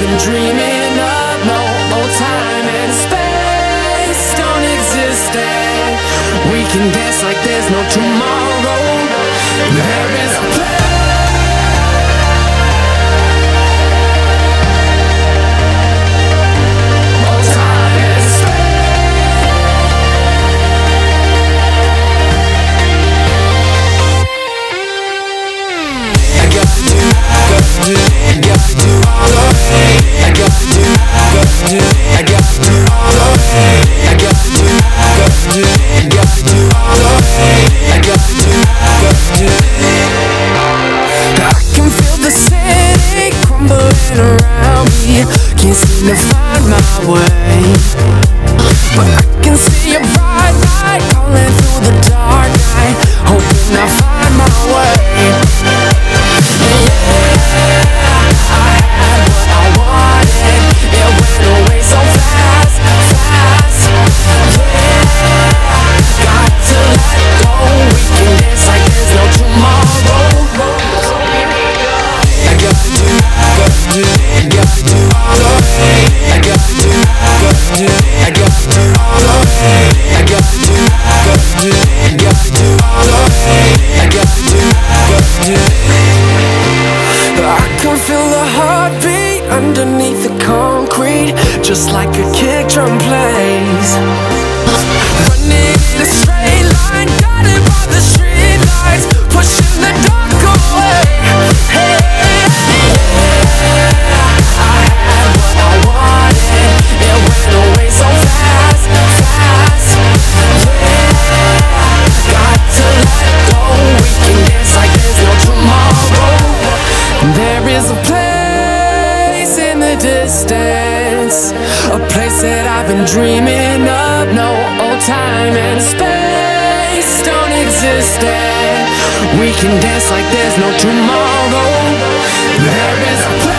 been dreaming of. No old time and space don't exist, and we can dance like there's no tomorrow. There is a place. Can't seem to find my way, but I can see a bright light calling through the dark night, hoping I find my way. Yeah, I had what I wanted, it went away so fast, fast. Yeah, got to let go, we can dance like there's no tomorrow. I got to do all of it. I got to do all of it. I got to do all of it. I got to do all of it. I got to do I can feel the heartbeat underneath the concrete, just like a kick drum plays. Running in a straight line, guided by the street lights, pushing the dark away. Hey. Distance, a place that I've been dreaming of. No old time and space don't exist, and we can dance like there's no tomorrow. There is a place.